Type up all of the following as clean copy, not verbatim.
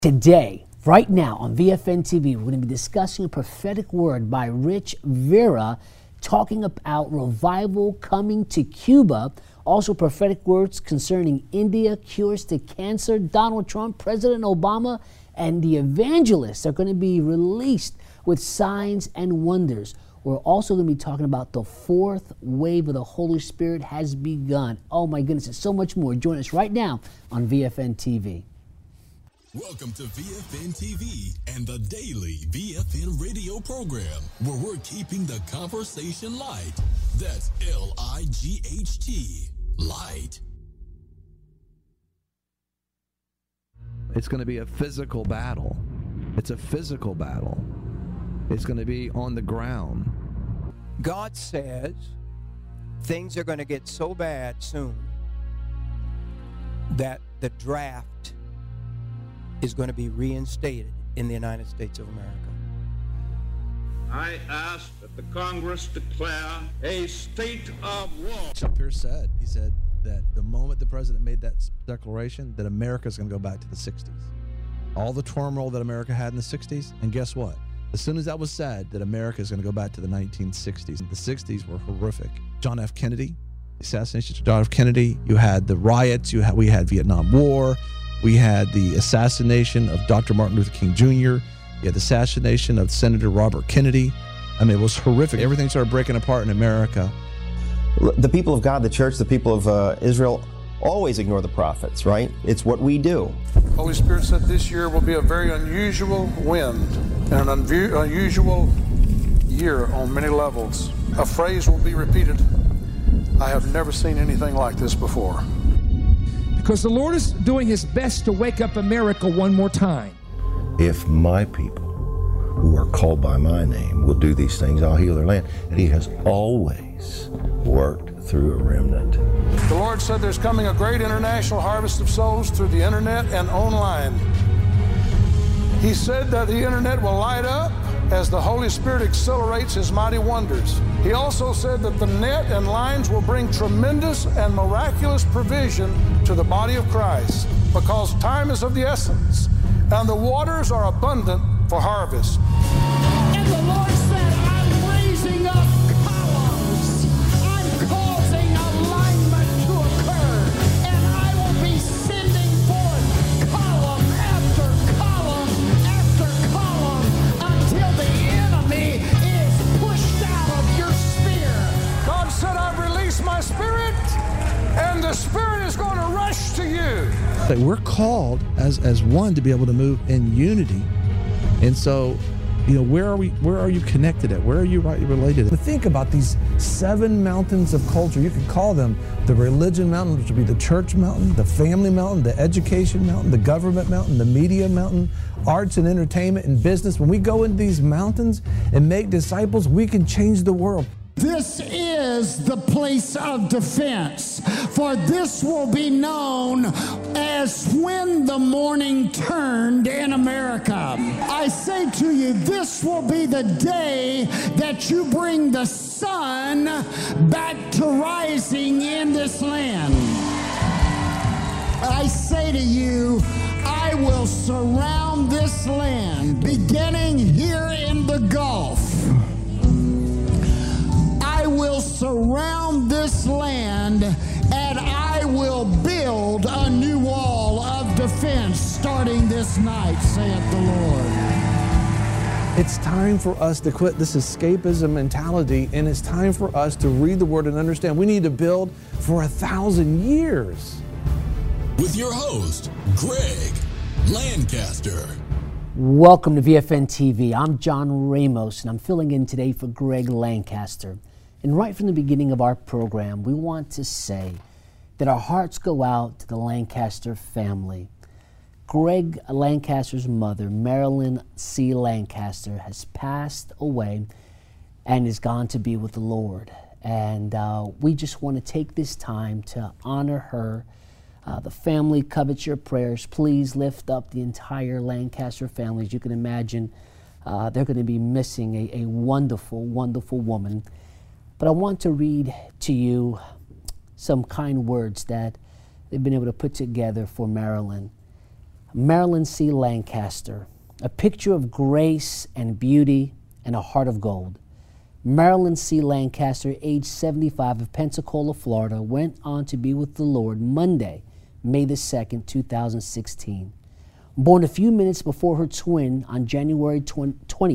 Today, right now on VFN TV, we're going to be discussing a prophetic word by Rich Vera, talking about revival coming to Cuba. Also, prophetic words concerning India, cures to cancer, Donald Trump, President Obama, and the evangelists are going to be released with signs and wonders. We're also going to be talking about the fourth wave of the Holy Spirit has begun. Oh my goodness, there's so much more. Join us right now on VFN TV. Welcome to VFN TV and the daily VFN radio program, where we're keeping the conversation light. That's L-I-G-H-T, light. It's going to be a physical battle. It's a physical battle. It's going to be on the ground. God says things are going to get so bad soon that the draft is going to be reinstated in the United States of America. I ask that the Congress declare a state of war. Chuck Pierce said, he said that the moment the president made that declaration, that America is going to go back to the 60s. All the turmoil that America had in the 60s, and guess what? As soon as that was said, that America is going to go back to the 1960s. The 60s were horrific. John F. Kennedy, the assassination of John F. Kennedy, you had the riots, we had Vietnam War, we had the assassination of Dr. Martin Luther King Jr., you had the assassination of Senator Robert Kennedy. I mean, it was horrific. Everything started breaking apart in America. The people of God, the church, the people of Israel always ignore the prophets, right? It's what we do. Holy Spirit said this year will be a very unusual wind and an unusual year on many levels. A phrase will be repeated. I have never seen anything like this before. Because the Lord is doing his best to wake up America one more time. If my people who are called by my name will do these things, I'll heal their land. And he has always worked through a remnant. The Lord said there's coming a great international harvest of souls through the internet and online. He said that the internet will light up as the Holy Spirit accelerates his mighty wonders. He also said that the net and lines will bring tremendous and miraculous provision to the body of Christ, because time is of the essence and the waters are abundant for harvest. And the Lord said, I'm raising up columns. I'm causing alignment to occur, and I will be sending forth column after column after column until the enemy is pushed out of your sphere. God said, I've released my spirit, and the spirit is going to rush to you. We're called as one to be able to move in unity. And so, you know, where are you connected at? Where are you related? But think about these 7 mountains of culture. You could call them the religion mountain, which would be the church mountain, the family mountain, the education mountain, the government mountain, the media mountain, arts and entertainment and business. When we go into these mountains and make disciples, we can change the world. This is the place of defense, for this will be known as when the morning turned in America. I say to you, this will be the day that you bring the sun back to rising in this land. I say to you, I will surround this land, beginning here in the Gulf. I will surround this land, and I will build a new wall of defense starting this night, saith the Lord. It's time for us to quit this escapism mentality, and it's time for us to read the Word and understand we need to build for 1,000 years. With your host, Greg Lancaster. Welcome to VFN TV. I'm John Ramos, and I'm filling in today for Greg Lancaster. And right from the beginning of our program, we want to say that our hearts go out to the Lancaster family. Greg Lancaster's mother, Marilyn C. Lancaster, has passed away and is gone to be with the Lord. And we just want to take this time to honor her. The family covets your prayers. Please lift up the entire Lancaster family. As you can imagine, they're going to be missing a wonderful, wonderful woman. But I want to read to you some kind words that they've been able to put together for Marilyn. Marilyn C. Lancaster, a picture of grace and beauty and a heart of gold. Marilyn C. Lancaster, age 75, of Pensacola, Florida, went on to be with the Lord Monday, May the 2nd, 2016. Born a few minutes before her twin on January 20th,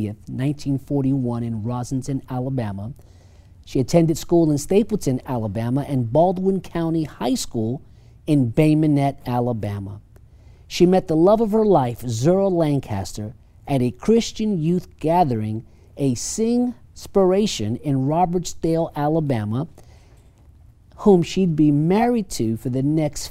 1941 in Rossington, Alabama, she attended school in Stapleton, Alabama, and Baldwin County High School in Bay Minette, Alabama. She met the love of her life, Zerl Lancaster, at a Christian youth gathering, a Sing-spiration in Robertsdale, Alabama, whom she'd be married to for the next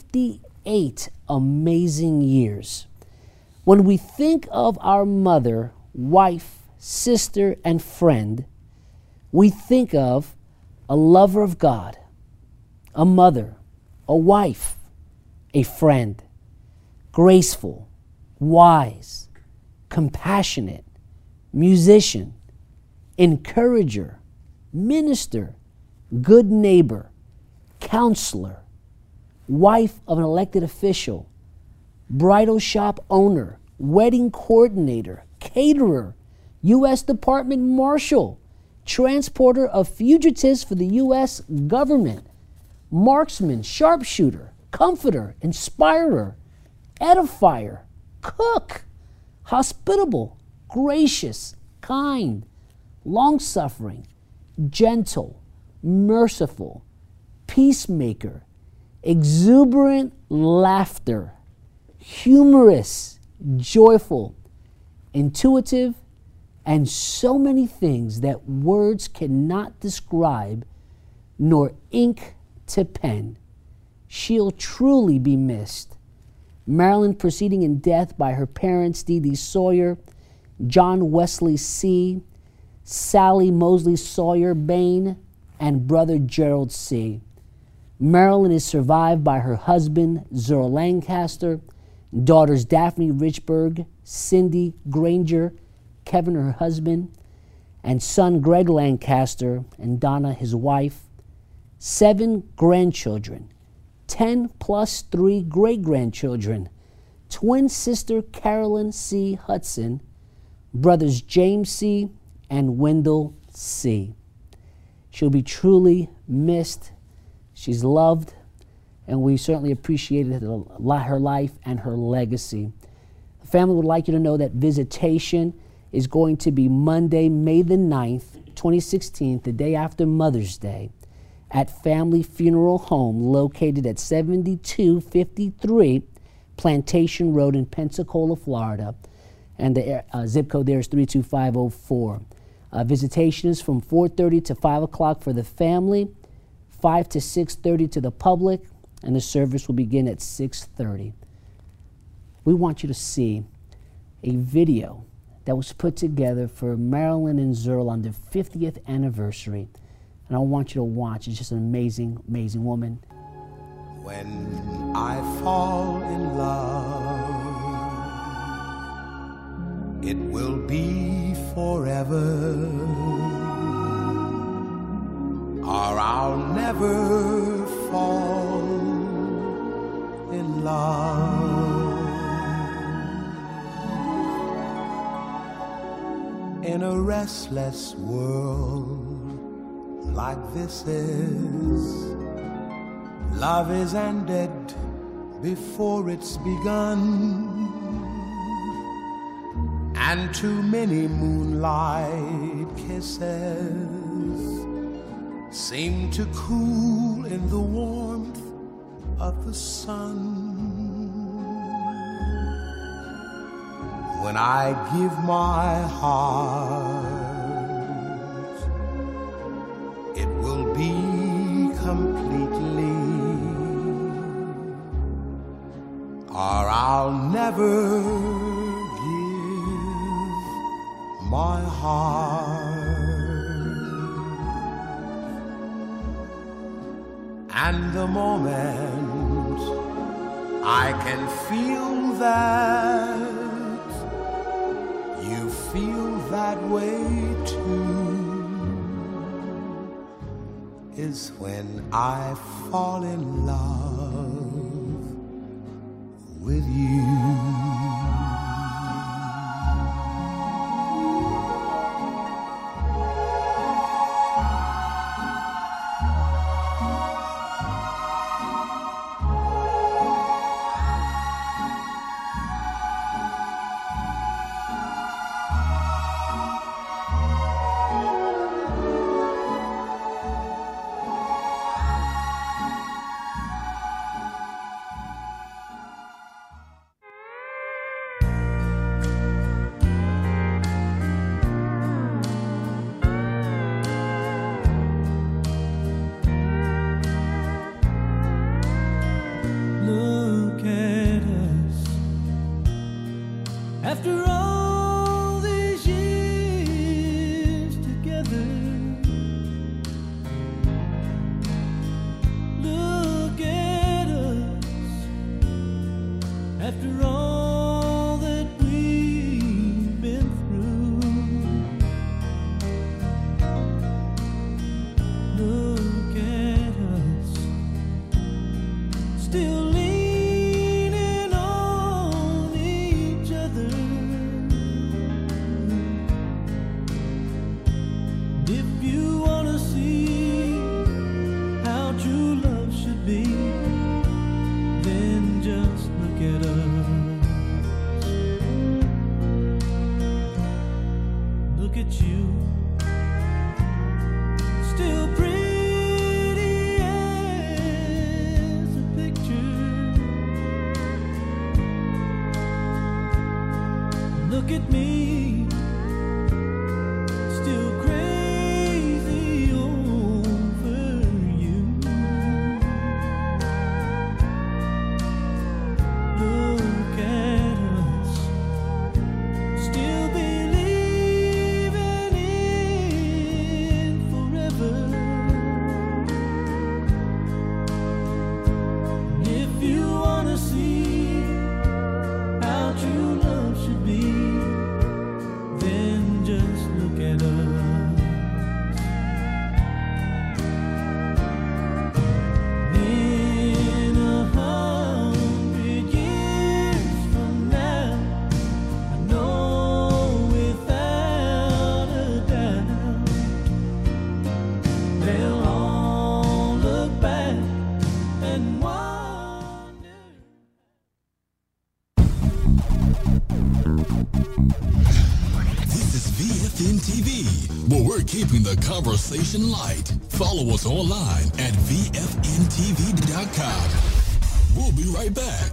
58 amazing years. When we think of our mother, wife, sister, and friend, we think of a lover of God, a mother, a wife, a friend, graceful, wise, compassionate, musician, encourager, minister, good neighbor, counselor, wife of an elected official, bridal shop owner, wedding coordinator, caterer, U.S. Department Marshal, transporter of fugitives for the U.S. government, marksman, sharpshooter, comforter, inspirer, edifier, cook, hospitable, gracious, kind, long-suffering, gentle, merciful, peacemaker, exuberant laughter, humorous, joyful, intuitive, and so many things that words cannot describe nor ink to pen. She'll truly be missed. Marilyn, preceding in death by her parents, Dee Dee Sawyer, John Wesley C., Sally Mosley Sawyer Bain, and brother Gerald C. Marilyn is survived by her husband, Zerl Lancaster, daughters Daphne Richburg, Cindy Granger, Kevin, her husband, and son Greg Lancaster, and Donna, his wife, 7 grandchildren, 10 plus 3 great-grandchildren, twin sister Carolyn C. Hudson, brothers James C. and Wendell C. She'll be truly missed. She's loved, and we certainly appreciated her life and her legacy. The family would like you to know that visitation is going to be Monday, May the 9th, 2016, the day after Mother's Day, at Family Funeral Home located at 7253 Plantation Road in Pensacola, Florida, and the zip code there is 32504. Visitation is from 4:30 to 5 o'clock for the family, 5 to 6:30 to the public, and the service will begin at 6:30. We want you to see a video that was put together for Marilyn and Zerl on their 50th anniversary. And I want you to watch. It's just an amazing, amazing woman. When I fall in love, it will be forever, or I'll never fall in love. In a restless world like this is, love is ended before it's begun, and too many moonlight kisses seem to cool in the warmth of the sun. When I give my heart, it will be completely, or I'll never give my heart. And the moment I can feel that you feel that way too is when I fall in love with you. After all these years together, look at us. After all that we've been through, look at us, still leaning on each other. If you want to see how true love should be, then just look at us. Look at you, still pretty as a picture. Look at me, still crazy over you. Look at us, still believing in forever. If you wanna see how true love should be, then just look at us. In 100 years from now, I know without a doubt, they'll all look back and wonder. This is VFN TV, where we're keeping the conversation light. Follow us online at VFNTV.com. We'll be right back.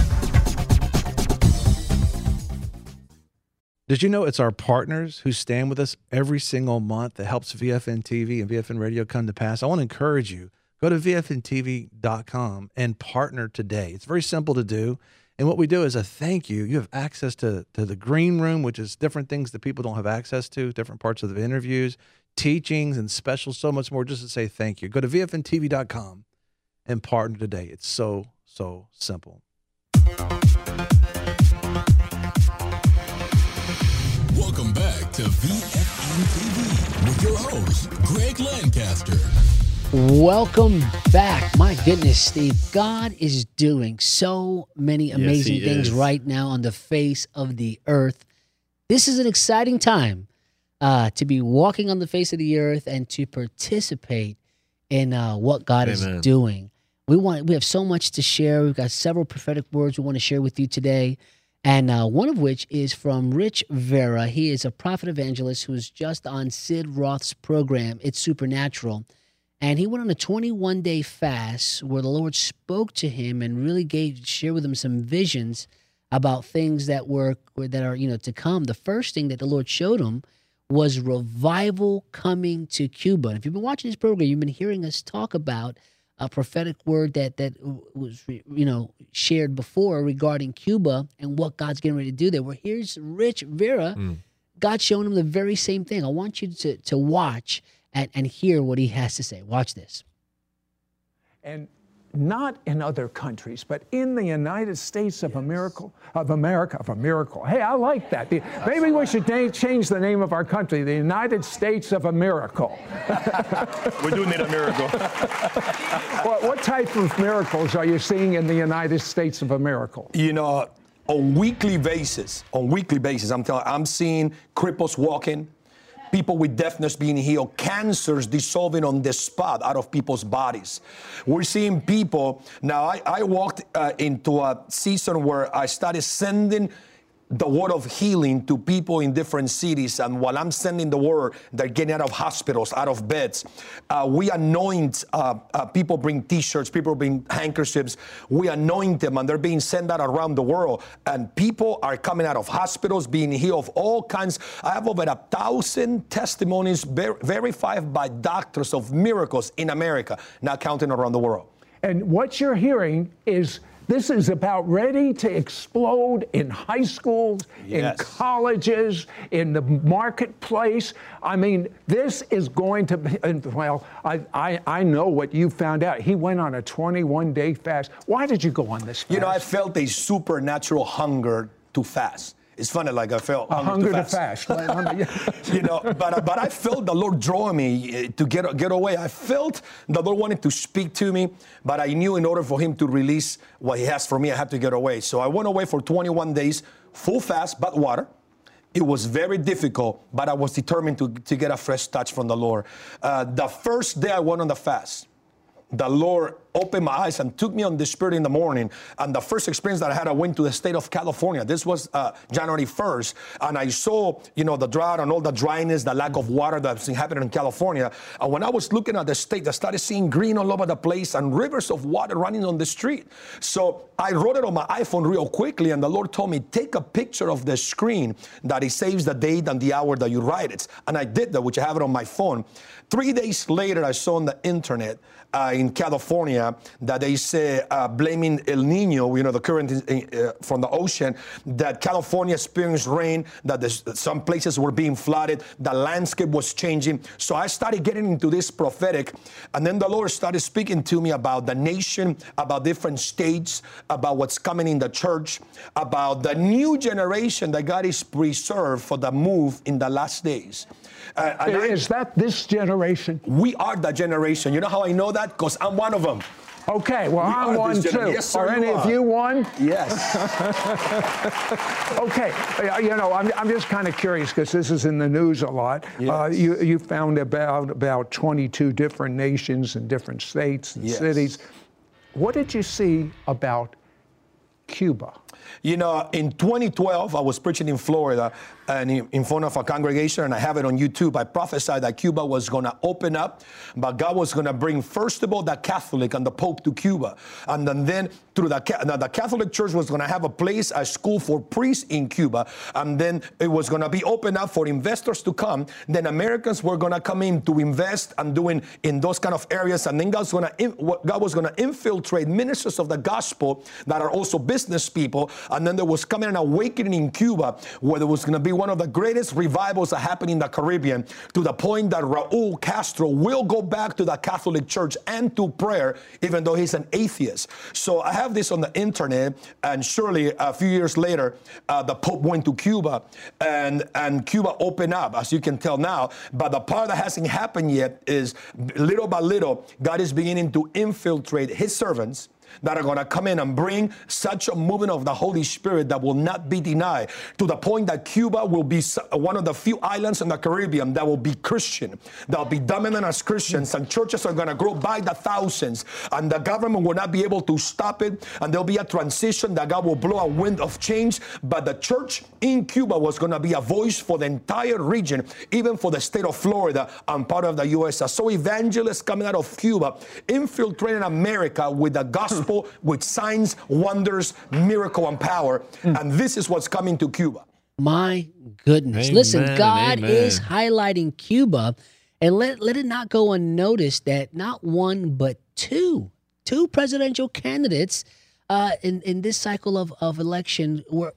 Did you know it's our partners who stand with us every single month that helps VFN TV and VFN Radio come to pass? I want to encourage you, go to VFNTV.com and partner today. It's very simple to do. And what we do is a thank you. You have access to the green room, which is different things that people don't have access to, different parts of the interviews, teachings, and specials, so much more, just to say thank you. Go to VFNTV.com and partner today. It's so, so simple. Welcome back to VFN TV with your host, Greg Lancaster. Welcome back. My goodness, Steve, God is doing so many amazing things right now on the face of the earth. This is an exciting time to be walking on the face of the earth and to participate in what God is doing. We have so much to share. We've got several prophetic words we want to share with you today. And one of which is from Rich Vera. He is a prophet evangelist who's just on Sid Roth's program, It's Supernatural. And he went on a 21-day fast where the Lord spoke to him and really shared with him some visions about things that are to come. The first thing that the Lord showed him was revival coming to Cuba. And if you've been watching this program, you've been hearing us talk about a prophetic word that was shared before regarding Cuba and what God's getting ready to do there. Well, here's Rich Vera. God showing him the very same thing. I want you to watch and hear what he has to say. Watch this. And not in other countries, but in the United States of America. Hey, I like that. Maybe we should change the name of our country, the United States of America. We do need a miracle. What type of miracles are you seeing in the United States of America? On weekly basis, I'm seeing cripples walking, people with deafness being healed, cancers dissolving on the spot out of people's bodies. We're seeing people, now I walked into a season where I started sending the word of healing to people in different cities, and while I'm sending the word, they're getting out of hospitals, out of beds. We anoint, people bring t-shirts, people bring handkerchiefs, we anoint them, and they're being sent out around the world, and people are coming out of hospitals, being healed of all kinds. I have over 1,000 testimonies verified by doctors of miracles in America, not counting around the world. And what you're hearing is This is about ready to explode in high schools, in colleges, in the marketplace. I mean, this is going to be, well, I know what you found out. He went on a 21-day fast. Why did you go on this fast? You know, I felt a supernatural hunger to fast. It's funny, like I felt hunger to fast. You know, but I felt the Lord drawing me to get away. I felt the Lord wanted to speak to me, but I knew in order for Him to release what He has for me, I had to get away. So I went away for 21 days, full fast, but water. It was very difficult, but I was determined to get a fresh touch from the Lord. The first day I went on the fast, the Lord opened my eyes and took me on the Spirit in the morning. And the first experience that I had, I went to the state of California. This was January 1st. And I saw, you know, the drought and all the dryness, the lack of water that's happening in California. And when I was looking at the state, I started seeing green all over the place and rivers of water running on the street. So I wrote it on my iPhone real quickly. And the Lord told me, take a picture of the screen that it saves the date and the hour that you write it. And I did that, which I have it on my phone. 3 days later, I saw on the internet in California that they say, blaming El Nino, you know, the current from the ocean, that California experienced rain, that some places were being flooded, the landscape was changing. So I started getting into this prophetic, and then the Lord started speaking to me about the nation, about different states, about what's coming in the church, about the new generation that God is preserved for the move in the last days. Is that this generation? We are the generation. You know how I know that? Because I'm one of them. Okay, well, I'm one too. Yes, sir, are any of you one? Yes. Okay, you know, I'm just kind of curious because this is in the news a lot. Yes. You found about 22 different nations and different states and cities. What did you see about Cuba? You know, in 2012, I was preaching in Florida and in front of a congregation, and I have it on YouTube. I prophesied that Cuba was going to open up, but God was going to bring, first of all, the Catholic and the Pope to Cuba. And then through the Catholic Church was going to have a place, a school for priests in Cuba. And then it was going to be opened up for investors to come. Then Americans were going to come in to invest and doing in those kind of areas. And then God was going to infiltrate ministers of the gospel that are also business people. And then there was coming an awakening in Cuba where there was going to be one of the greatest revivals that happened in the Caribbean, to the point that Raul Castro will go back to the Catholic Church and to prayer, even though he's an atheist. So I have this on the internet, and surely a few years later, the Pope went to Cuba, and Cuba opened up, as you can tell now. But the part that hasn't happened yet is, little by little, God is beginning to infiltrate His servants that are going to come in and bring such a movement of the Holy Spirit that will not be denied, to the point that Cuba will be one of the few islands in the Caribbean that will be Christian, that will be dominant as Christians, and churches are going to grow by the thousands, and the government will not be able to stop it, and there'll be a transition that God will blow a wind of change. But the church in Cuba was going to be a voice for the entire region, even for the state of Florida and part of the U.S. So evangelists coming out of Cuba, infiltrating America with the gospel, with signs, wonders, miracle, and power. And this is what's coming to Cuba. My goodness. Amen, listen, God amen. is highlighting Cuba, and let it not go unnoticed that not one but two presidential candidates in this cycle of election were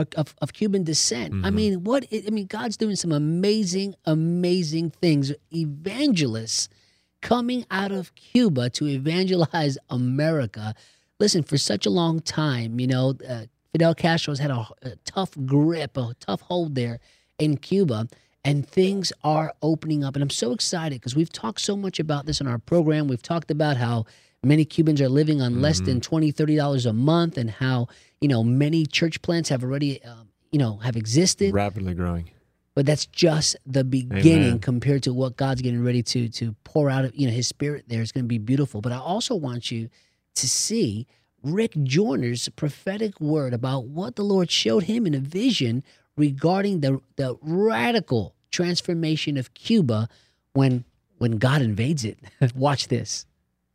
of Cuban descent. Mm-hmm. I mean, God's doing some amazing things. Evangelists coming out of Cuba to evangelize America. Listen, for such a long time, you know, Fidel Castro's had a tough grip, a tough hold there in Cuba, and things are opening up. And I'm so excited because we've talked so much about this in our program. We've talked about how many Cubans are living on less than $20, $30 a month, and how, you know, many church plants have already, have existed. Rapidly growing. But that's just the beginning. Amen. Compared to what God's getting ready to pour out of, His Spirit there. It's going to be beautiful. But I also want you to see Rick Joyner's prophetic word about what the Lord showed him in a vision regarding the radical transformation of Cuba when God invades it. Watch this.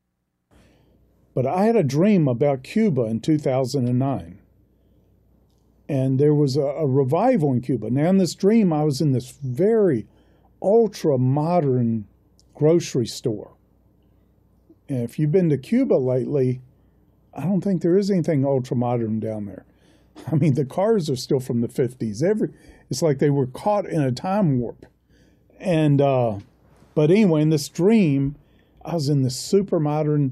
But I had a dream about Cuba in 2009. And there was a revival in Cuba. Now, in this dream, I was in this very ultra-modern grocery store. And if you've been to Cuba lately, I don't think there is anything ultra modern down there. I mean, the cars are still from the 50s. It's like they were caught in a time warp. And but anyway, in this dream, I was in this super modern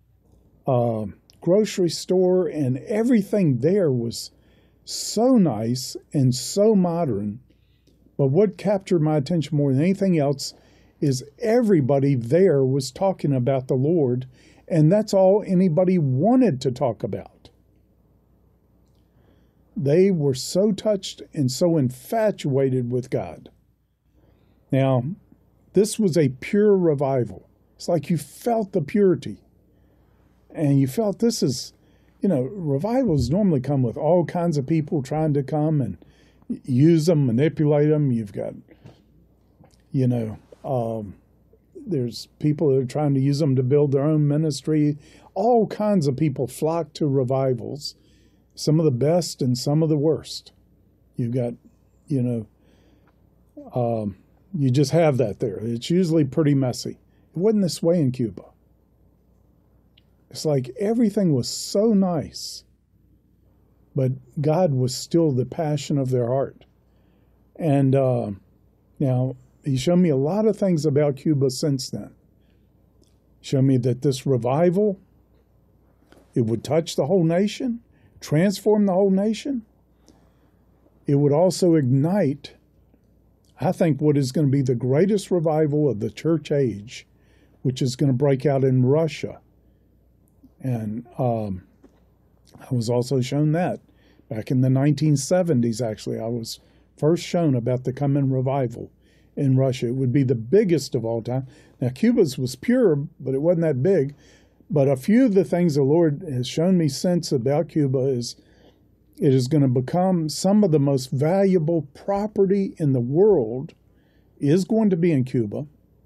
grocery store, and everything there was so nice and so modern. But what captured my attention more than anything else is everybody there was talking about the Lord, and that's all anybody wanted to talk about. They were so touched and so infatuated with God. Now, this was a pure revival. It's like you felt the purity. And you felt this is, revivals normally come with all kinds of people trying to come and use them, manipulate them. You've got, there's people that are trying to use them to build their own ministry. All kinds of people flock to revivals, some of the best and some of the worst. You've got, you just have that there. It's usually pretty messy. It wasn't this way in Cuba. It's like everything was so nice, but God was still the passion of their heart. And now, he showed me a lot of things about Cuba since then. He showed me that this revival, it would touch the whole nation, transform the whole nation. It would also ignite, I think, what is going to be the greatest revival of the church age, which is going to break out in Russia. And I was also shown that back in the 1970s, actually. I was first shown about the coming revival in Russia. It would be the biggest of all time. Now, Cuba's was pure, but it wasn't that big. But a few of the things the Lord has shown me since about Cuba is it is going to become some of the most valuable property in the world is going to be in Cuba.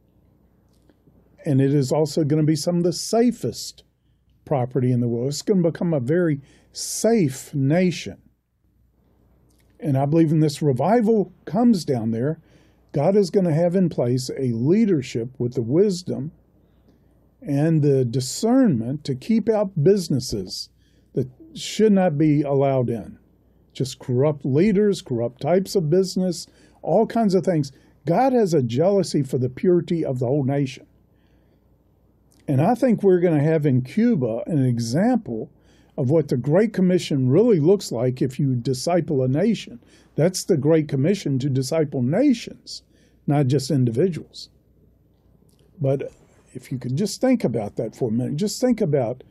And it is also going to be some of the safest property in the world. It's going to become a very safe nation. And I believe when this revival comes down there, God is going to have in place a leadership with the wisdom and the discernment to keep out businesses that should not be allowed in. Just corrupt leaders, corrupt types of business, all kinds of things. God has a jealousy for the purity of the whole nation. And I think we're going to have in Cuba an example of what the Great Commission really looks like if you disciple a nation. That's the Great Commission, to disciple nations, not just individuals. But if you could just think about that for a minute, just think about,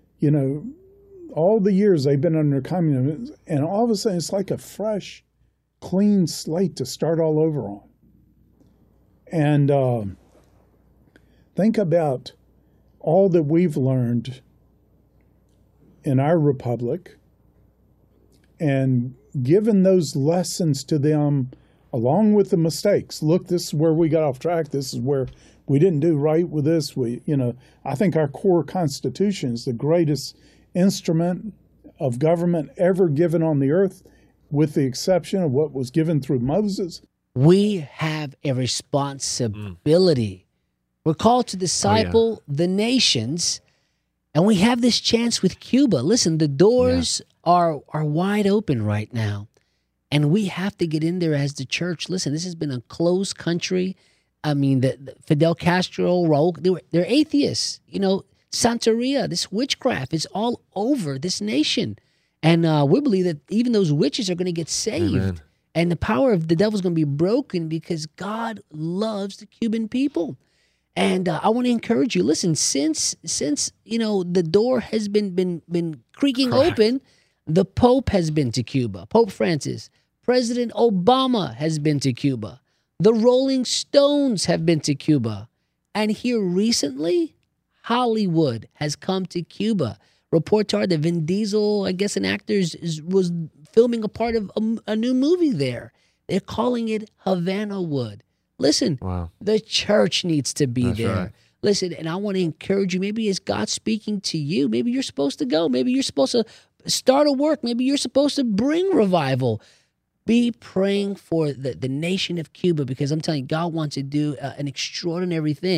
all the years they've been under communism, and all of a sudden it's like a fresh, clean slate to start all over on. And think about all that we've learned in our republic, and given those lessons to them along with the mistakes. Look, this is where we got off track. This is where we didn't do right with this. I think our core Constitution is the greatest instrument of government ever given on the earth, with the exception of what was given through Moses. We have a responsibility. We're called to disciple the nations, and we have this chance with Cuba. Listen, the doors are wide open right now, and we have to get in there as the church. Listen, this has been a closed country. I mean, the Fidel Castro, Raul, they're atheists. Santeria, this witchcraft is all over this nation. And we believe that even those witches are going to get saved. Amen. And the power of the devil is going to be broken because God loves the Cuban people. And I want to encourage you. Listen, since the door has been creaking open, the Pope has been to Cuba. Pope Francis, President Obama has been to Cuba. The Rolling Stones have been to Cuba. And here recently, Hollywood has come to Cuba. Reports are that Vin Diesel, I guess an actor, was filming a part of a new movie there. They're calling it Havana Wood. Listen, the church needs to be there. Right. Listen, and I want to encourage you. Maybe it's God speaking to you. Maybe you're supposed to go. Maybe you're supposed to start a work. Maybe you're supposed to bring revival. Be praying for the nation of Cuba, because I'm telling you, God wants to do an extraordinary thing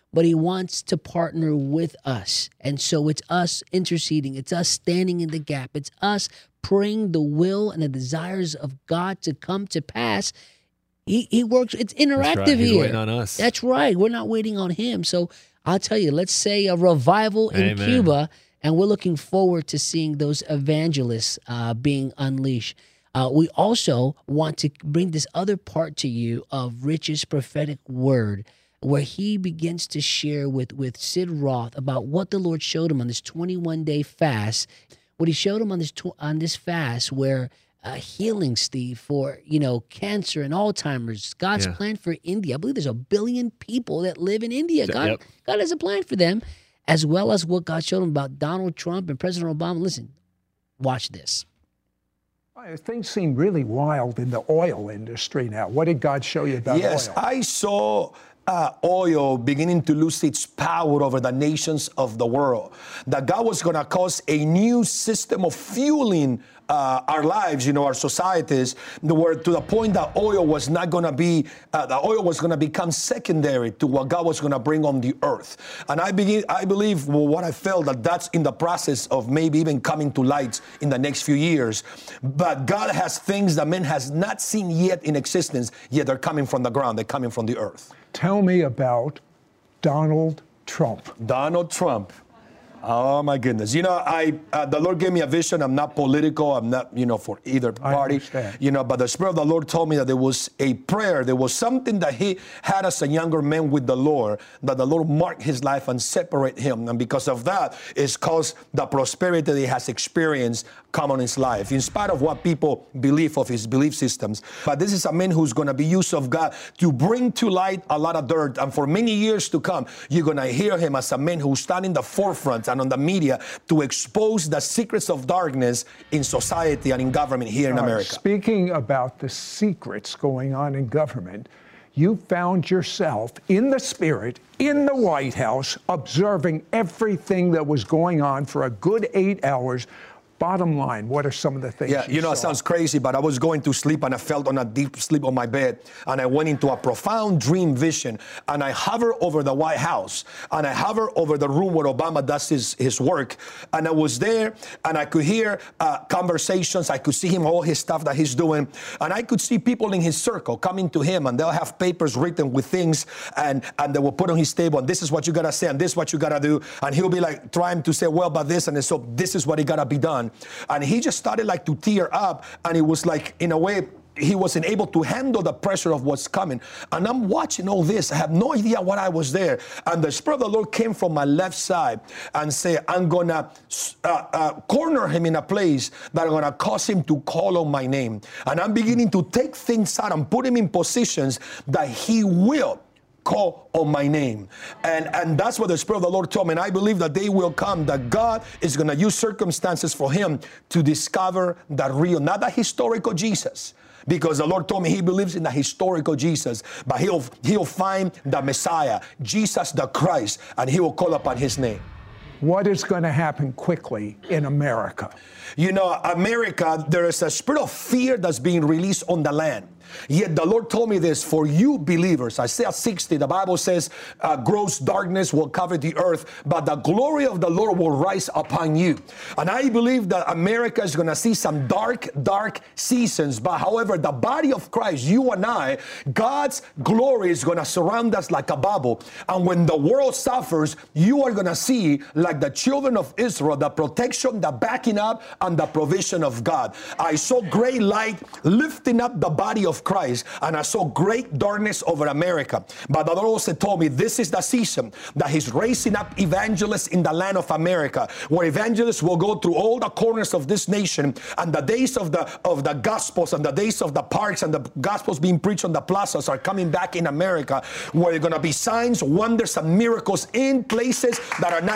but he wants to partner with us. And so it's us interceding. It's us standing in the gap. It's us praying the will and the desires of God to come to pass. He works. It's interactive. That's right. He's here. waiting on us. That's right. We're not waiting on him. So I'll tell you, let's say a revival in Cuba, and we're looking forward to seeing those evangelists being unleashed. We also want to bring this other part to you of Rich's prophetic word, where he begins to share with Sid Roth about what the Lord showed him on this 21-day fast. What he showed him on this fast, where healing, Steve, for cancer and Alzheimer's, God's plan for India. I believe there's 1 billion people that live in India. God has a plan for them, as well as what God showed him about Donald Trump and President Obama. Listen, watch this. Things seem really wild in the oil industry now. What did God show you about oil? Yes, I saw oil beginning to lose its power over the nations of the world. That God was going to cause a new system of fueling our lives, our societies, where to the point that oil was not going to be, the oil was going to become secondary to what God was going to bring on the earth. And I believe what I felt that's in the process of maybe even coming to light in the next few years. But God has things that man has not seen yet in existence, yet they're coming from the ground, they're coming from the earth. Tell me about Donald Trump. Donald Trump. Oh my goodness. The Lord gave me a vision. I'm not political. I'm not, for either party. But the Spirit of the Lord told me that there was a prayer. There was something that he had as a younger man with the Lord, that the Lord marked his life and separate him. And because of that, it's caused the prosperity that he has experienced come on his life, in spite of what people believe of his belief systems. But this is a man who's going to be used of God to bring to light a lot of dirt. And for many years to come, you're going to hear him as a man who stands in the forefront and on the media to expose the secrets of darkness in society and in government here in America. Speaking about the secrets going on in government, you found yourself in the Spirit, in the White House, observing everything that was going on for a good 8 hours. Bottom line, what are some of the things you saw? It sounds crazy, but I was going to sleep and I felt on a deep sleep on my bed, and I went into a profound dream vision, and I hover over the White House, and I hover over the room where Obama does his work, and I was there, and I could hear conversations. I could see him, all his stuff that he's doing, and I could see people in his circle coming to him, and they'll have papers written with things, and they will put on his table, and this is what you gotta say, and this is what you gotta do, and he'll be like trying to say, well, but this, and so this is what it gotta be done. And he just started like to tear up, and it was like, in a way, he wasn't able to handle the pressure of what's coming. And I'm watching all this. I have no idea what I was there. And the Spirit of the Lord came from my left side and said, I'm going to corner him in a place that I'm going to cause him to call on my name. And I'm beginning to take things out and put him in positions that he will call on my name. And that's what the Spirit of the Lord told me. And I believe that day will come that God is going to use circumstances for him to discover the real, not the historical Jesus. Because the Lord told me he believes in the historical Jesus, but he'll find the Messiah, Jesus the Christ, and he will call upon his name. What is going to happen quickly in America? America, there is a spirit of fear that's being released on the land. Yet the Lord told me this, for you believers, Isaiah 60, the Bible says, gross darkness will cover the earth, but the glory of the Lord will rise upon you. And I believe that America is going to see some dark seasons. But however, the body of Christ, you and I, God's glory is going to surround us like a bubble. And when the world suffers, you are going to see, like the children of Israel, the protection, the backing up, and the provision of God. I saw great light lifting up the body of Christ, and I saw great darkness over America. But the Lord also told me this is the season that he's raising up evangelists in the land of America, where evangelists will go through all the corners of this nation, and the days of the gospels and the days of the parks and the gospels being preached on the plazas are coming back in America, where there are going to be signs, wonders, and miracles in places that are not churches.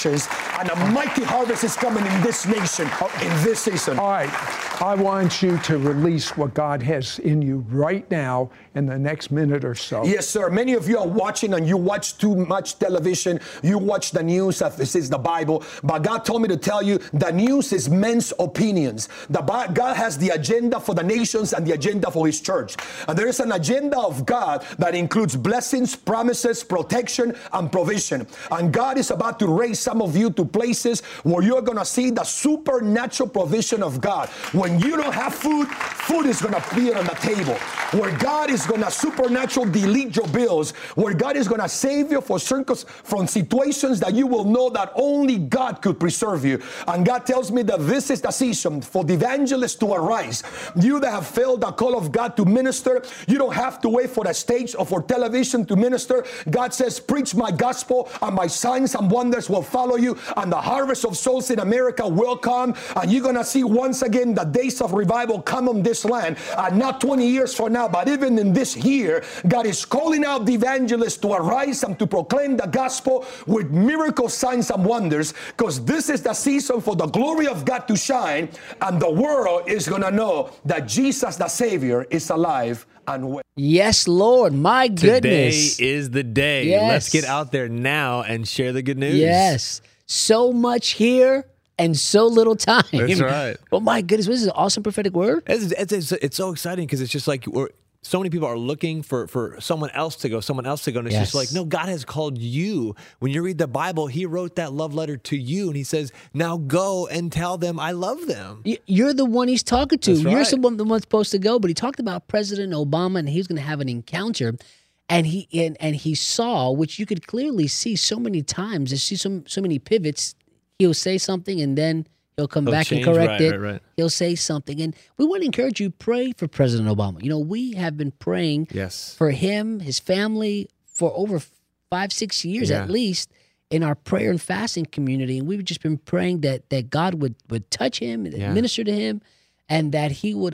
nations, and a mighty harvest is coming in this nation in this season. All right. I want you to release what God has in you right now in the next minute or so. Yes, sir. Many of you are watching and you watch too much television. You watch the news as this is the Bible. But God told me to tell you the news is men's opinions. God has the agenda for the nations and the agenda for His church. And there is an agenda of God that includes blessings, promises, protection, and provision. And God is about to raise some of you to places where you're going to see the supernatural provision of God. When you don't have food, food is going to appear on the table. Where God is going to supernaturally delete your bills. Where God is going to save you from situations that you will know that only God could preserve you. And God tells me that this is the season for the evangelists to arise. You that have felt the call of God to minister, you don't have to wait for the stage or for television to minister. God says, preach my gospel and my signs and wonders will follow you, and the harvest of souls in America will come, and you're going to see once again the days of revival come on this land, and not 20 years from now, but even in this year, God is calling out the evangelists to arise and to proclaim the gospel with miracles, signs, and wonders, because this is the season for the glory of God to shine, and the world is going to know that Jesus the Savior is alive and well. Yes, Lord. My goodness. Today is the day. Yes. Let's get out there now and share the good news. Yes. So much here and so little time. That's right. Oh, my goodness. This is an awesome prophetic word. It's so exciting because it's just like so many people are looking for someone else to go. And it's just like, no, God has called you. When you read the Bible, He wrote that love letter to you. And He says, now go and tell them I love them. You're the one He's talking to. That's right. You're the one supposed to go. But He talked about President Obama, and he was going to have an encounter. And he saw, which you could clearly see so many times, you see so many pivots. He'll say something, and then he'll come back and correct it. Right. He'll say something. And we want to encourage you, pray for President Obama. You know, we have been praying for him, his family, for over 5-6 years at least in our prayer and fasting community. And we've just been praying that God would touch him and minister to him, and that he would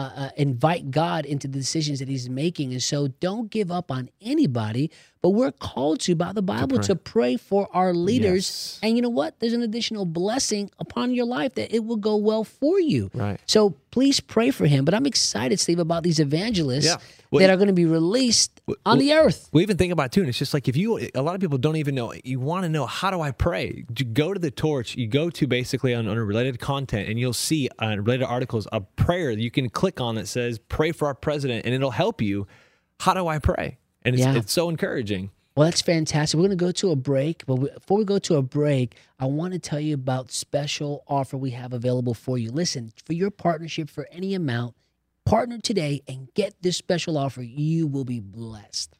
invite God into the decisions that he's making. And so don't give up on anybody, but we're called to, by the Bible, to pray for our leaders. Yes. And you know what? There's an additional blessing upon your life that it will go well for you. Right. So please pray for him. But I'm excited, Steve, about these evangelists that are going to be released on the earth. We even think about it, too, and it's just like a lot of people don't even know. You want to know, how do I pray? You go to the Torch, you go to basically on related content, and you'll see related articles, a prayer that you can click on that says, pray for our president, and it'll help you. How do I pray? And it's so encouraging. Well, that's fantastic. We're going to go to a break. But before we go to a break, I want to tell you about special offer we have available for you. Listen, for your partnership for any amount, partner today and get this special offer. You will be blessed.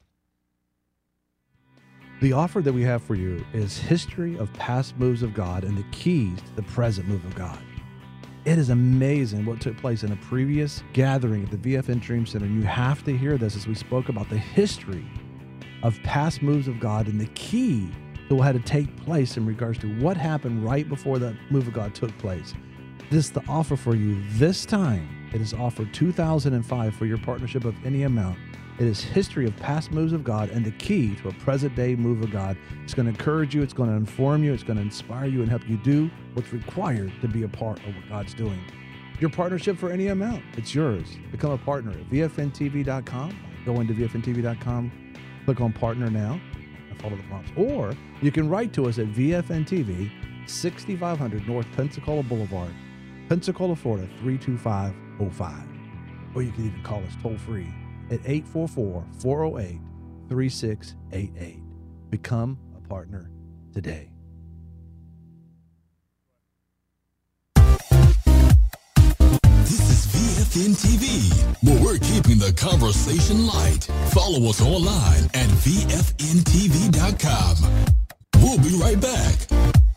The offer that we have for you is History of Past Moves of God and the Keys to the Present Move of God. It is amazing what took place in a previous gathering at the VFN Dream Center. You have to hear this as we spoke about the history of past moves of God and the key to what had to take place in regards to what happened right before that move of God took place. This is the offer for you this time. It is offered $2,005 for your partnership of any amount. It is History of Past Moves of God and the Key to a Present-Day Move of God. It's going to encourage you. It's going to inform you. It's going to inspire you and help you do what's required to be a part of what God's doing. Your partnership for any amount, it's yours. Become a partner at VFNTV.com. Go into VFNTV.com, click on Partner Now, and follow the prompts. Or you can write to us at VFNTV, 6500 North Pensacola Boulevard, Pensacola, Florida, 32505. Or you can even call us toll-free at 844-408-3688. Become a partner today. This is VFN TV, where we're keeping the conversation light. Follow us online at VFNTV.com. We'll be right back.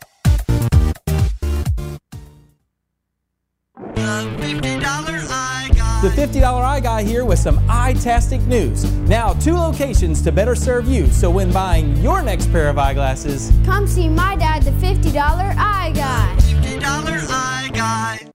The $50 Eye Guy here with some eye-tastic news. Now, 2 locations to better serve you, so when buying your next pair of eyeglasses, come see my dad, the $50 Eye Guy. $50 Eye Guy.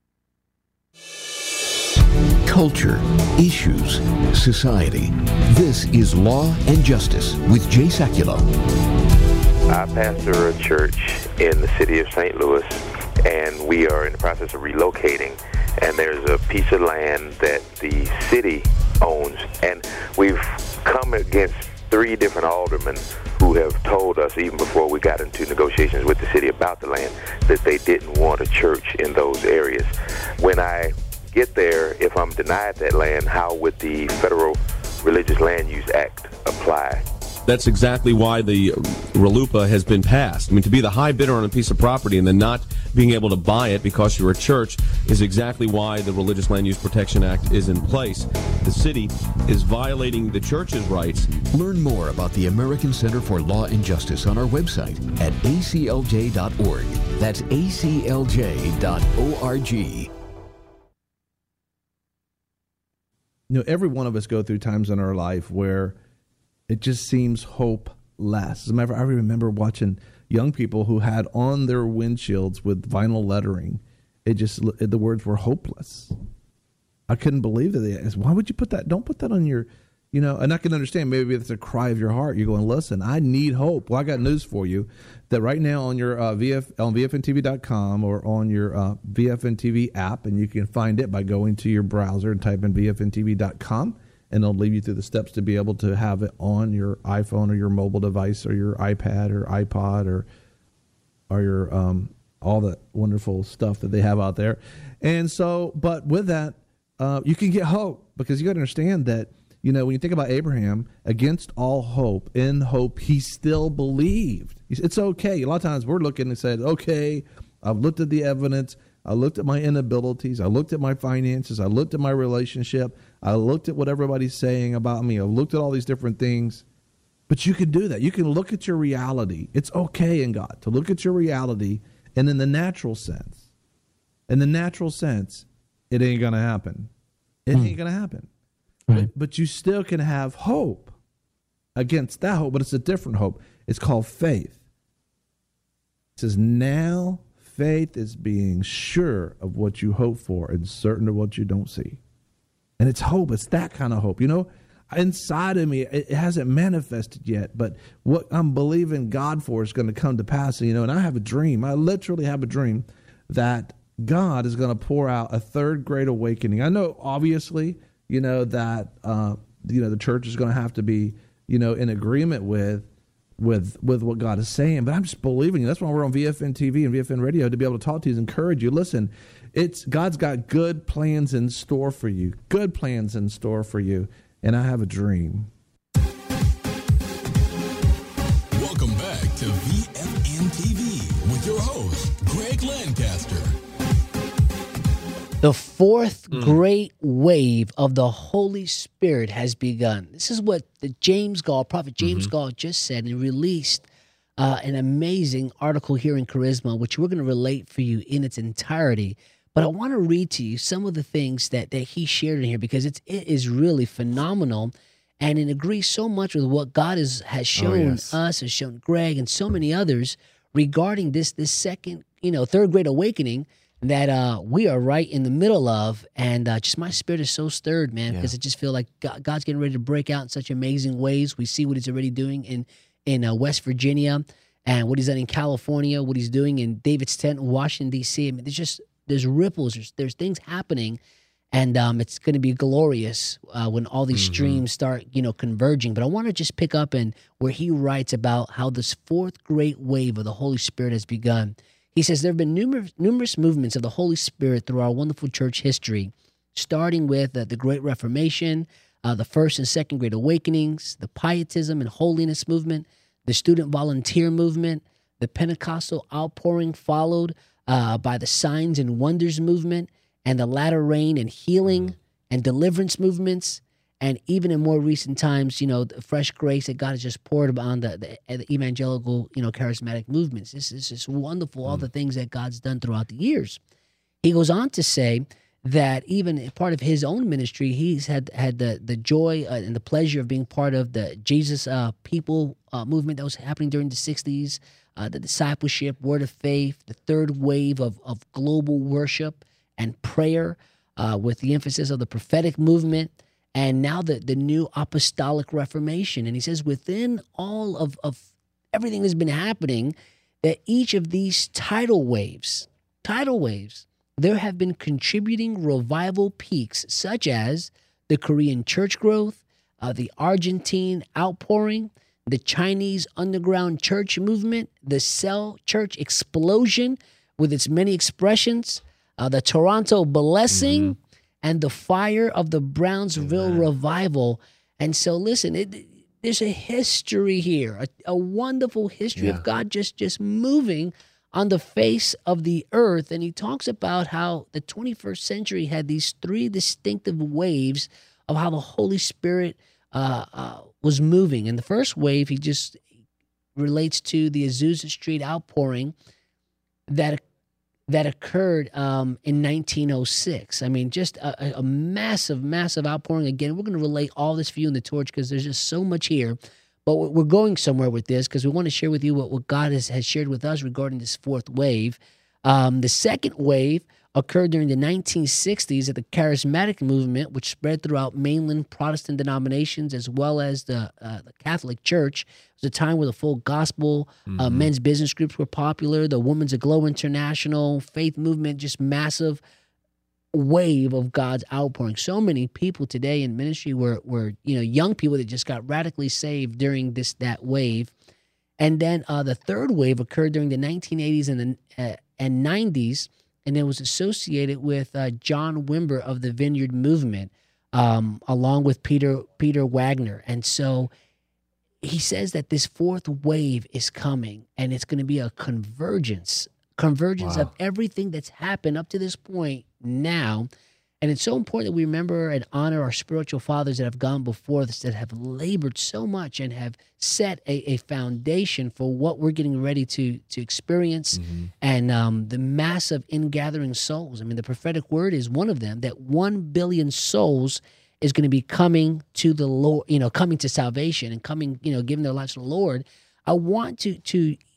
Culture, issues, society. This is Law and Justice with Jay Sekulow. I pastor a church in the city of St. Louis, and we are in the process of relocating. And there's a piece of land that the city owns, and we've come against 3 different aldermen who have told us, even before we got into negotiations with the city about the land, that they didn't want a church in those areas. When I get there, if I'm denied that land, how would the Federal Religious Land Use Act apply? That's exactly why the RLUIPA has been passed. I mean, to be the high bidder on a piece of property and then not being able to buy it because you're a church is exactly why the Religious Land Use Protection Act is in place. The city is violating the church's rights. Learn more about the American Center for Law and Justice on our website at aclj.org. That's aclj.org. You know, every one of us go through times in our life where it just seems hopeless. As a matter of fact, I remember watching young people who had on their windshields with vinyl lettering, the words were hopeless. I couldn't believe that. Why would you put that? Don't put that on your, and I can understand maybe it's a cry of your heart. You're going, listen, I need hope. Well, I got news for you that right now on your on VFNTV.com or on your VFN TV app, and you can find it by going to your browser and type in VFNTV.com. And it'll lead you through the steps to be able to have it on your iPhone or your mobile device or your iPad or iPod or your all that wonderful stuff that they have out there. And so, but with that, you can get hope, because you got to understand that, when you think about Abraham, against all hope, in hope, he still believed. It's okay. A lot of times we're looking and said, okay, I've looked at the evidence. I looked at my inabilities. I looked at my finances. I looked at my relationship. I looked at what everybody's saying about me. I looked at all these different things. But you can do that. You can look at your reality. It's okay in God to look at your reality, and in the natural sense, it ain't going to happen. It ain't going to happen. Right. But you still can have hope against that hope, but it's a different hope. It's called faith. It says, now faith is being sure of what you hope for and certain of what you don't see. And it's hope. It's that kind of hope. Inside of me, it hasn't manifested yet, but what I'm believing God for is going to come to pass. And I have a dream. I literally have a dream that God is going to pour out a 3rd great awakening. I know, obviously, that the church is going to have to be, in agreement with what God is saying, but I'm just believing. That's why we're on VFN TV and VFN Radio, to be able to talk to you and encourage you. Listen, God's got good plans in store for you. Good plans in store for you. And I have a dream. Welcome back to VFN TV with your host, Greg Lancaster. The 4th great wave of the Holy Spirit has begun. This is what Prophet James Gall just said, and released an amazing article here in Charisma, which we're going to relate for you in its entirety. But I want to read to you some of the things that he shared in here, because it is really phenomenal, and it agrees so much with what God has shown us, has shown Greg, and so many others regarding this second, 3rd great awakening that we are right in the middle of. And just my spirit is so stirred, man, because I just feel like God's getting ready to break out in such amazing ways. We see what he's already doing in West Virginia, and what he's done in California, what he's doing in David's Tent in Washington, D.C. I mean, there's ripples, there's things happening, and it's going to be glorious when all these streams start, converging. But I want to just pick up in where he writes about how this 4th great wave of the Holy Spirit has begun. He says, there have been numerous movements of the Holy Spirit through our wonderful church history, starting with the Great Reformation, the First and Second Great Awakenings, the Pietism and Holiness movement, the Student Volunteer movement, the Pentecostal outpouring followed by the Signs and Wonders movement, and the Latter Rain and Healing and Deliverance movements, and even in more recent times, the fresh grace that God has just poured on the evangelical, charismatic movements. This is just wonderful, all the things that God's done throughout the years. He goes on to say that even part of his own ministry, he's had the joy and the pleasure of being part of the Jesus People movement that was happening during the 60s, the discipleship, word of faith, the 3rd wave of global worship and prayer, with the emphasis of the prophetic movement, and now the new apostolic reformation. And he says within all of everything that's been happening, that each of these tidal waves, there have been contributing revival peaks, such as the Korean church growth, the Argentine outpouring, the Chinese underground church movement, the cell church explosion with its many expressions, the Toronto blessing, and the fire of the Brownsville revival. And so, listen, there's a history here, a wonderful history of God just moving on the face of the earth. And he talks about how the 21st century had these three distinctive waves of how the Holy Spirit was moving. And the first wave, he just relates to the Azusa Street outpouring that occurred in 1906. I mean, just a massive, massive outpouring. Again, we're going to relate all this for you in the torch because there's just so much here. But we're going somewhere with this because we want to share with you what God has shared with us regarding this fourth wave. The second wave occurred during the 1960s at the Charismatic movement, which spread throughout mainland Protestant denominations as well as the Catholic Church. It was a time where the full gospel, men's business groups were popular, the Women's Aglow International, faith movement, just massive wave of God's outpouring. So many people today in ministry were young people that just got radically saved during that wave. And then the third wave occurred during the 1980s and 90s, and it was associated with John Wimber of the Vineyard Movement, along with Peter Wagner. And so he says that this fourth wave is coming, and it's going to be a convergence of everything that's happened up to this point now. And it's so important that we remember and honor our spiritual fathers that have gone before us, that have labored so much and have set a foundation for what we're getting ready to experience, and the massive ingathering souls. I mean, the prophetic word is one of them, that 1 billion souls is going to be coming to the Lord, coming to salvation and coming, giving their lives to the Lord. I want you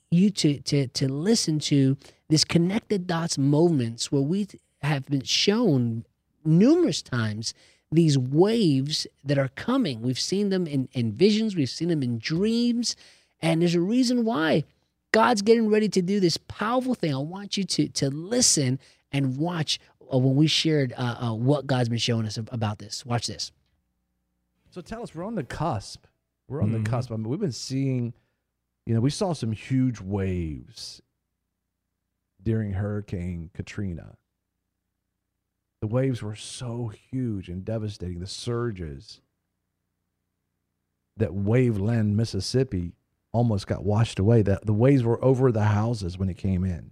to listen to this connected dots moments where we have been shown numerous times these waves that are coming. We've seen them in visions. We've seen them in dreams. And there's a reason why God's getting ready to do this powerful thing. I want you to listen and watch when we shared what God's been showing us about this. Watch this. So tell us, we're on the cusp. We're on the cusp. I mean, we've been seeing, we saw some huge waves during Hurricane Katrina. The waves were so huge and devastating. The surges that Waveland, Mississippi, almost got washed away. The waves were over the houses when it came in.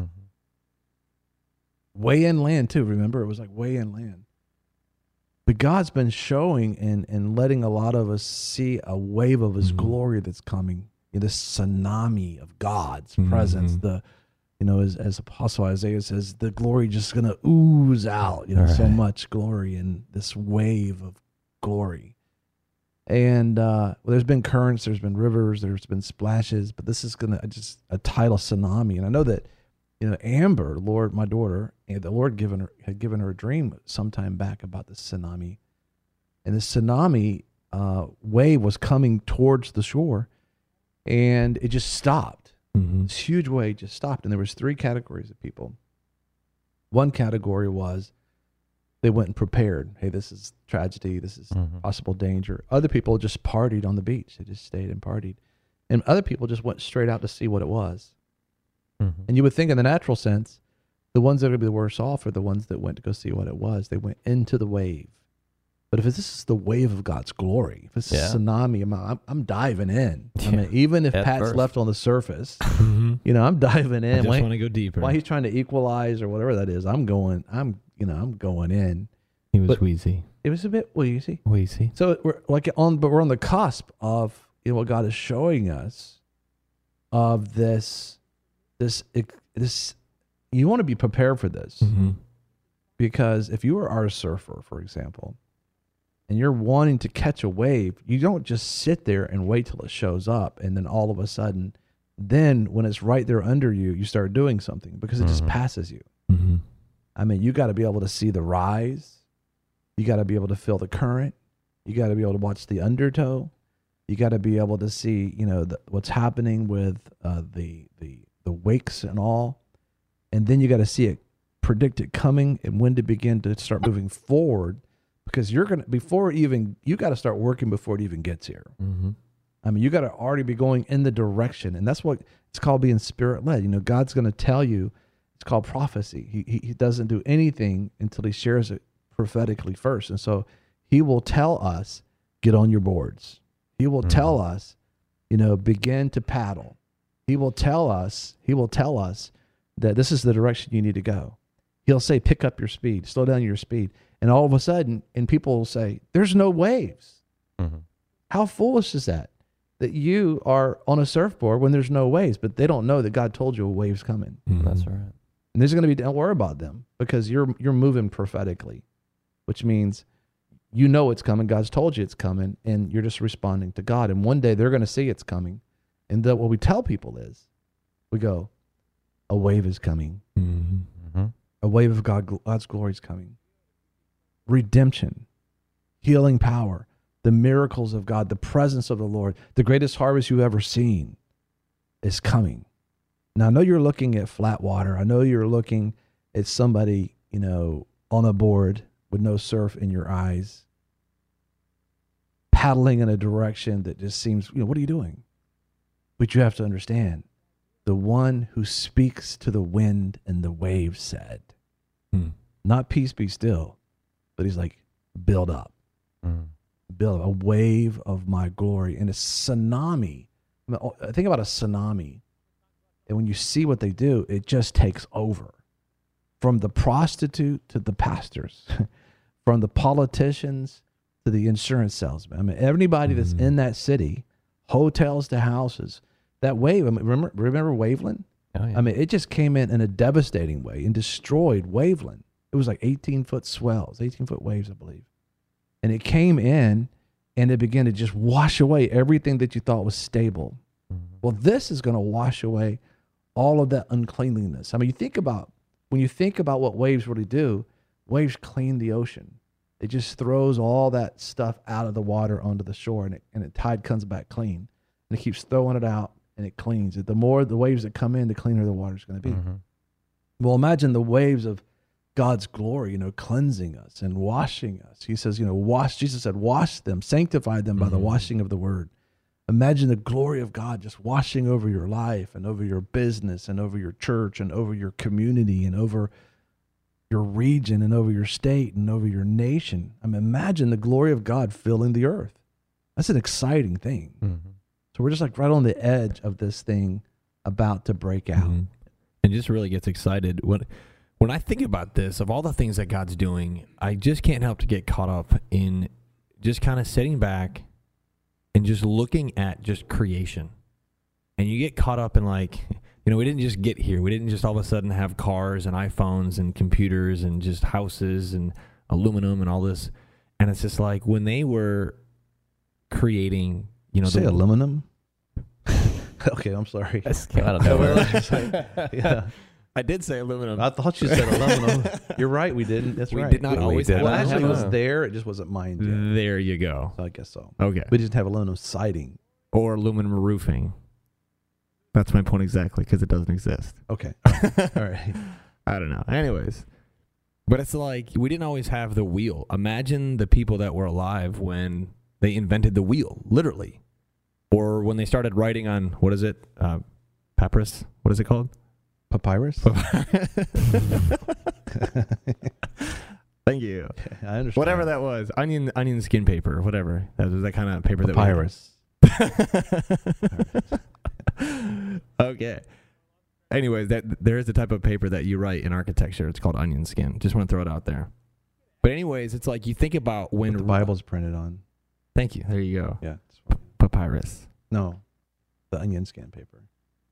Way inland, too. Remember, it was like way inland. But God's been showing and letting a lot of us see a wave of His glory that's coming. This tsunami of God's presence. As Apostle Isaiah says, the glory just going to ooze out, so much glory in this wave of glory. And there's been currents, there's been rivers, there's been splashes, but this is going to just a tidal tsunami. And I know that, Amber, my daughter, the Lord had given her a dream sometime back about the tsunami. And the tsunami wave was coming towards the shore, and it just stopped. This huge wave just stopped, and there was 3 categories of people. One category was they went and prepared. Hey, this is tragedy. This is possible danger. Other people just partied on the beach. They just stayed and partied. And other people just went straight out to see what it was. And you would think in the natural sense, the ones that are going to be the worse off are the ones that went to go see what it was. They went into the wave. But if this is the wave of God's glory, if it's a tsunami, I'm diving in. I mean, even if Pat's first left on the surface, I'm diving in. I just want to go deeper. While he's trying to equalize or whatever that is, I'm going in. He was wheezy. It was a bit wheezy. Wheezy. So we're we're on the cusp of what God is showing us of this. You want to be prepared for this, because if you are a surfer, for example, and you're wanting to catch a wave, you don't just sit there and wait till it shows up, and then all of a sudden, then when it's right there under you, you start doing something because it just passes you. I mean, you got to be able to see the rise. You got to be able to feel the current. You got to be able to watch the undertow. You got to be able to see, what's happening with the wakes and all, and then you got to see it, predict it coming, and when to begin to start moving forward, because you got to start working before it even gets here. Mm-hmm. I mean, you got to already be going in the direction, and that's what it's called, being spirit led. God's going to tell you. It's called prophecy. He doesn't do anything until he shares it prophetically first, and so he will tell us, get on your boards. He will tell us, begin to paddle. He will tell us that this is the direction you need to go. He'll say, pick up your speed, slow down your speed. And all of a sudden, and people will say, there's no waves. Mm-hmm. How foolish is that you are on a surfboard when there's no waves, but they don't know that God told you a wave's coming. Mm-hmm. That's right. And there's going to be, don't worry about them, because you're moving prophetically, which means it's coming. God's told you it's coming, and you're just responding to God. And one day they're going to see it's coming. And what we tell people is, we go, a wave is coming. Mm-hmm. A wave of God's glory is coming. Redemption, healing power, the miracles of God, the presence of the Lord, the greatest harvest you've ever seen is coming. Now, I know you're looking at flat water. I know you're looking at somebody, on a board with no surf in your eyes, paddling in a direction that just seems, what are you doing? But you have to understand, the one who speaks to the wind and the waves said, not peace be still, but he's like, build up. Build up, a wave of my glory. And a tsunami. Think about a tsunami. And when you see what they do, it just takes over. From the prostitute to the pastors, from the politicians to the insurance salesman. I mean, everybody that's in that city, hotels to houses, that wave. I mean, remember Waveland? Oh, yeah. I mean, it just came in a devastating way and destroyed Waveland. It was like 18-foot swells, 18-foot waves, I believe. And it came in, and it began to just wash away everything that you thought was stable. Well, this is going to wash away all of that uncleanliness. I mean, when you think about what waves really do, waves clean the ocean. It just throws all that stuff out of the water onto the shore, and the tide comes back clean. And it keeps throwing it out, and it cleans it. The more the waves that come in, the cleaner the water's going to be. Well, imagine the waves of God's glory, cleansing us and washing us. He says, Jesus said, wash them, sanctify them by the washing of the word. Imagine the glory of God just washing over your life and over your business and over your church and over your community and over your region and over your state and over your nation. I mean, imagine the glory of God filling the earth. That's an exciting thing. So we're just like right on the edge of this thing about to break out. And just really gets excited. When I think about this, of all the things that God's doing, I just can't help to get caught up in just kind of sitting back and just looking at just creation. And you get caught up in we didn't just get here. We didn't just all of a sudden have cars and iPhones and computers and just houses and aluminum and all this. And it's just like when they were creating, Say aluminum? Okay, I'm sorry. That came out of nowhere. Yeah. I did say aluminum. I thought you said aluminum. You're right, we didn't. That's we right. Did not always have Well, aluminum. actually, it was there. It just wasn't mined yet. There you go. So I guess so. Okay. We didn't have aluminum siding. Or aluminum roofing. That's my point exactly, because it doesn't exist. Okay. All right. I don't know. Anyways. But it's like, we didn't always have the wheel. Imagine the people that were alive when they invented the wheel, literally. Or when they started writing on, what is it? Papyrus? What is it called? Papyrus? Thank you. I understand. Whatever that was. Onion skin paper, whatever. That was that kind of paper. Papyrus. Okay. Anyways, there is a type of paper that you write in architecture. It's called onion skin. Just want to throw it out there. But anyways, it's like you think about when the Bible's printed on. Thank you. There you go. Yeah. Papyrus. No, the onion skin paper.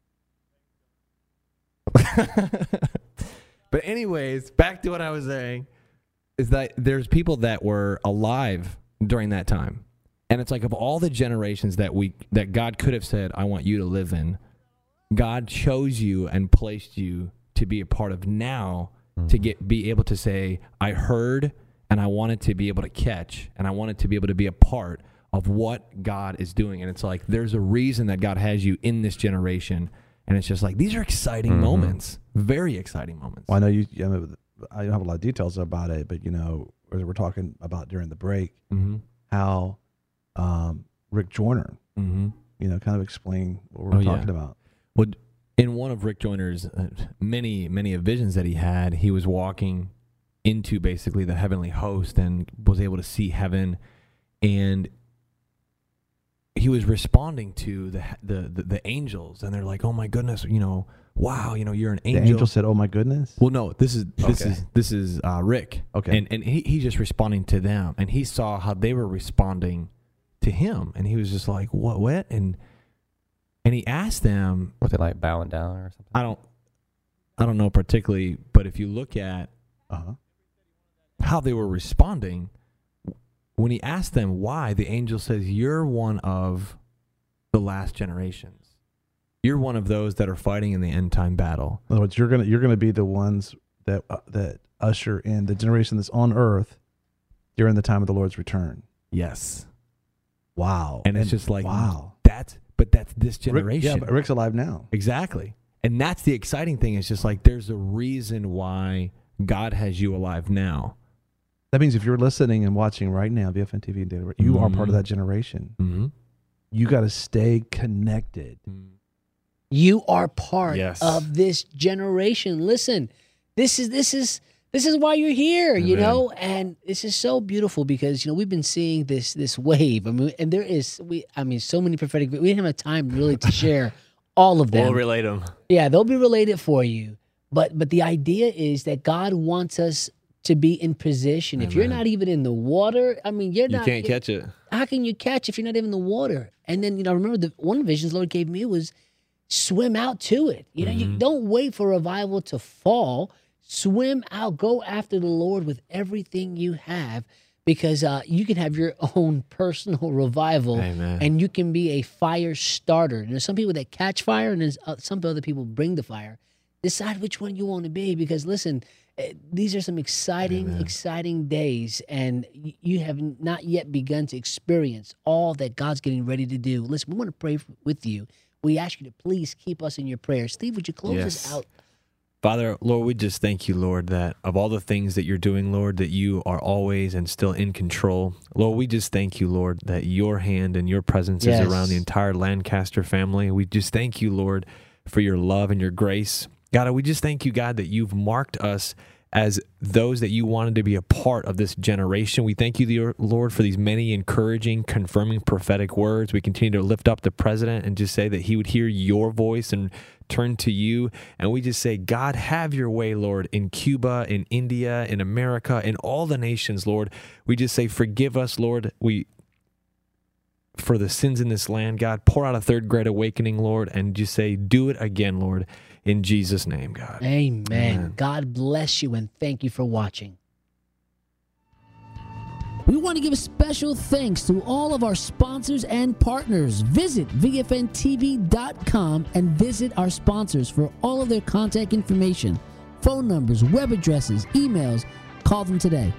But anyways, back to what I was saying is that there's people that were alive during that time. And it's like of all the generations that God could have said, I want you to live in, God chose you and placed you to be a part of now to be able to say, I heard and I wanted to be able to catch and I wanted to be able to be a part of what God is doing. And it's like, there's a reason that God has you in this generation. And it's just like, these are exciting moments, very exciting moments. Well, I know I don't have a lot of details about it, but, as we're talking about during the break, how Rick Joyner, kind of explain what we're talking about. Well, in one of Rick Joyner's many visions that he had, he was walking into basically the heavenly host and was able to see heaven, and he was responding to the angels, and they're like, "Oh my goodness, wow, you're an angel." The angel said, "Oh my goodness." Well, no, this is Rick. Okay, and he's just responding to them, and he saw how they were responding to him, and he was just like, "What?" And he asked them, "Were they like bowing down or something?" I don't know particularly, but if you look at how they were responding, when he asked them why, the angel says, "You're one of the last generations. You're one of those that are fighting in the end time battle." In other words, you're gonna be the ones that usher in the generation that's on earth during the time of the Lord's return. Yes. Wow. And it's just like, wow. That's this generation. But Rick's alive now. Exactly. And that's the exciting thing. It's just like, there's a reason why God has you alive now. That means if you're listening and watching right now, VFN TV and Data, you are part of that generation. You got to stay connected. You are part of this generation. Listen, this is why you're here, and this is so beautiful because we've been seeing this wave. I mean, and there is so many prophetic. We didn't have time really to share all of them. We'll relate them. Yeah, they'll be related for you. But the idea is that God wants us to be in position. If you're not even in the water, you can't catch it. How can you catch if you're not even in the water? And then, remember one of the visions the Lord gave me was swim out to it. You don't wait for revival to fall. Swim out. Go after the Lord with everything you have, because you can have your own personal revival. Amen. And you can be a fire starter. And there's some people that catch fire, and there's some other people bring the fire. Decide which one you want to be, because listen, these are some exciting days, and you have not yet begun to experience all that God's getting ready to do. Listen, we want to pray with you. We ask you to please keep us in your prayers. Steve, would you close us out? Father, Lord, we just thank you, Lord, that of all the things that you're doing, Lord, that you are always and still in control. Lord, we just thank you, Lord, that your hand and your presence is around the entire Lancaster family. We just thank you, Lord, for your love and your grace. God, we just thank you, God, that you've marked us as those that you wanted to be a part of this generation. We thank you, Lord, for these many encouraging, confirming prophetic words. We continue to lift up the president and just say that he would hear your voice and turn to you. And we just say, God, have your way, Lord, in Cuba, in India, in America, in all the nations, Lord. We just say, forgive us, Lord. For the sins in this land, God, pour out a third great awakening, Lord, and just say, do it again, Lord, in Jesus' name, God. Amen. God bless you, and thank you for watching. We want to give a special thanks to all of our sponsors and partners. Visit VFNTV.com and visit our sponsors for all of their contact information, phone numbers, web addresses, emails. Call them today.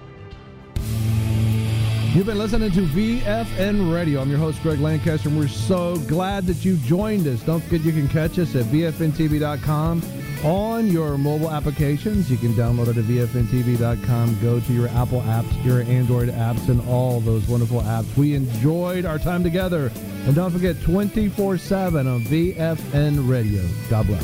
You've been listening to VFN Radio. I'm your host, Greg Lancaster, and we're so glad that you joined us. Don't forget you can catch us at VFNTV.com on your mobile applications. You can download it at VFNTV.com. Go to your Apple apps, your Android apps, and all those wonderful apps. We enjoyed our time together. And don't forget, 24/7 on VFN Radio. God bless.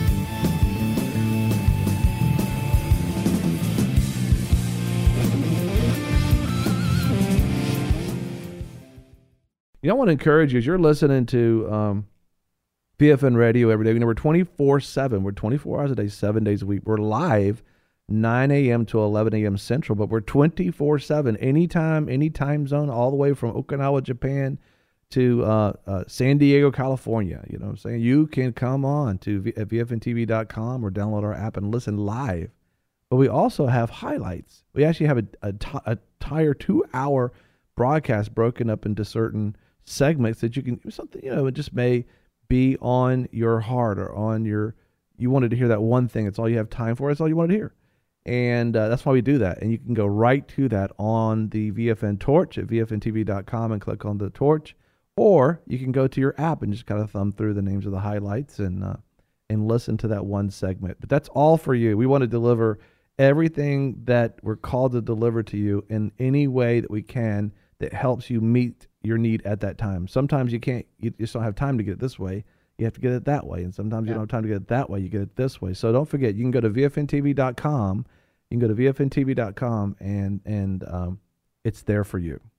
I want to encourage you as you're listening to VFN Radio every day. We're 24/7. We're 24 hours a day, 7 days a week. We're live 9 a.m. to 11 a.m. Central, but we're 24/7, anytime, any time zone, all the way from Okinawa, Japan to San Diego, California. You know what I'm saying? You can come on to VFNTV.com or download our app and listen live. But we also have highlights. We actually have a entire 2-hour broadcast broken up into certain segments that you can, something, it just may be on your heart or on your, you wanted to hear that one thing. It's all you have time for. It's all you wanted to hear. And that's why we do that. And you can go right to that on the VFN Torch at VFNTV.com and click on the torch. Or you can go to your app and just kind of thumb through the names of the highlights and listen to that one segment. But that's all for you. We want to deliver everything that we're called to deliver to you in any way that we can that helps you meet your need at that time. Sometimes you just don't have time to get it this way. You have to get it that way. And sometimes you don't have time to get it that way. You get it this way. So don't forget, you can go to VFNTV.com. You can go to VFNTV.com and it's there for you.